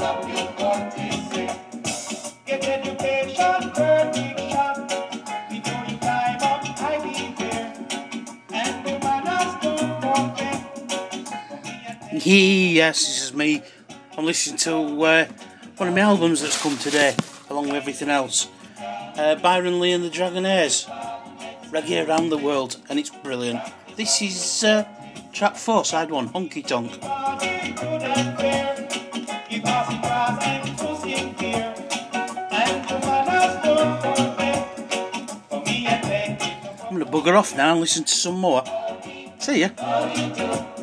Get education, perfect shot. Before you climb up, I be there. And the manners don't forget. Yes, this is me. I'm listening to one of my albums that's come today, along with everything else. Byron Lee and the Dragonaires, Reggae Around the World, and it's brilliant. This is track 4, side 1, Honky Tonk. I'm going to bugger off now and listen to some more. See ya.